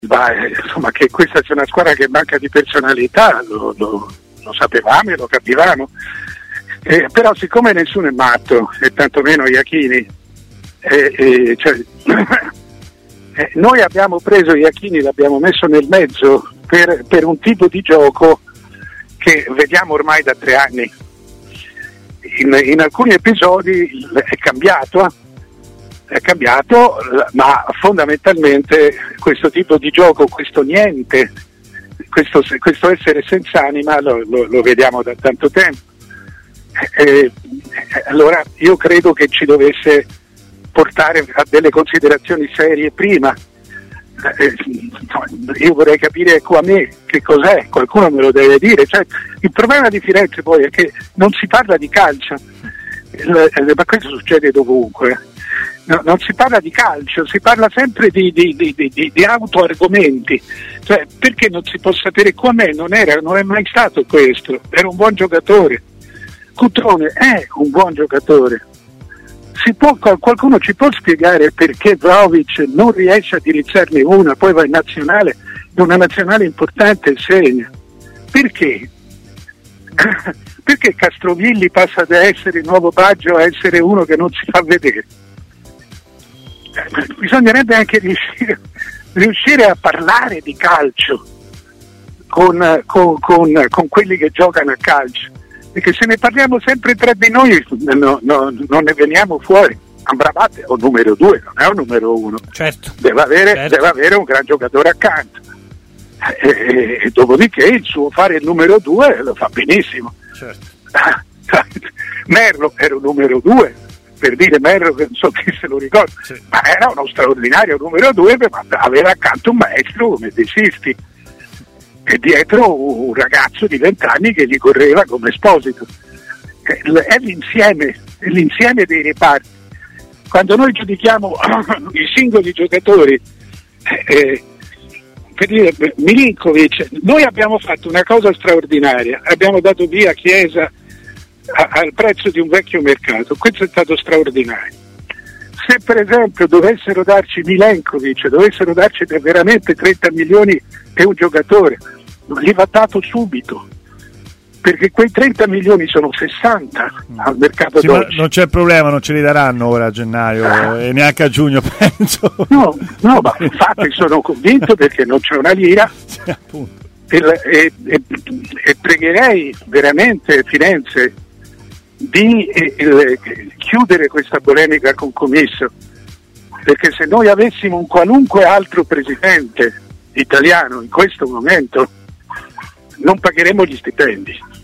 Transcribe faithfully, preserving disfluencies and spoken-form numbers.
ma, insomma, che questa sia una squadra che manca di personalità, lo, lo, lo sapevamo e lo capivamo, eh, però siccome nessuno è matto, e tantomeno Iachini, eh, eh, cioè, eh, noi abbiamo preso Iachini, l'abbiamo messo nel mezzo per, per un tipo di gioco che vediamo ormai da tre anni. In, in alcuni episodi è cambiato, è cambiato, ma fondamentalmente questo tipo di gioco, questo niente, questo, questo essere senza anima lo, lo, lo vediamo da tanto tempo. Eh, allora io credo che ci dovesse portare a delle considerazioni serie prima. Eh, io vorrei capire qua a me che cos'è, qualcuno me lo deve dire. Cioè, il problema di Firenze poi è che non si parla di calcio, il, ma questo succede dovunque, no, non si parla di calcio, si parla sempre di, di, di, di, di autoargomenti. Cioè, perché non si può sapere qua a me non, era, non è mai stato questo, era un buon giocatore, Cutrone è un buon giocatore. Si può, qualcuno ci può spiegare perché Vlahovic non riesce a dirizzarne una, poi va in nazionale, in una nazionale importante e segna? Perché? Perché Castrovilli passa da essere il nuovo Baggio a essere uno che non si fa vedere? Bisognerebbe anche riuscire, riuscire a parlare di calcio con, con, con, con quelli che giocano a calcio. Perché se ne parliamo sempre tra di noi no, no, non ne veniamo fuori. Amrabat è un numero due, non è un numero uno. Certo. Deve avere, certo. deve avere un gran giocatore accanto. E, e, e dopodiché il suo fare il numero due lo fa benissimo. Certo. Merlo era un numero due, per dire Merlo che non so chi se lo ricorda, sì. Ma era uno straordinario numero due, ma aveva accanto un maestro come De Sisti. E dietro un ragazzo di vent'anni che gli correva come Esposito. È l'insieme, è l'insieme dei reparti. Quando noi giudichiamo i singoli giocatori, eh, per dire Milinkovic, noi abbiamo fatto una cosa straordinaria, abbiamo dato via Chiesa a, al prezzo di un vecchio mercato, questo è stato straordinario. Se per esempio dovessero darci Milenkovic, dovessero darci veramente trenta milioni e un giocatore, gli va dato subito, perché quei trenta milioni sono sessanta al mercato sì, d'oggi. Non c'è problema, non ce li daranno ora a gennaio ah. e neanche a giugno, penso. No, no, ma infatti sono convinto perché non c'è una lira. Sì, appunto. E, e, e, e pregherei veramente Firenze di eh, eh, chiudere questa polemica con Commisso, perché se noi avessimo un qualunque altro presidente italiano in questo momento non pagheremo gli stipendi.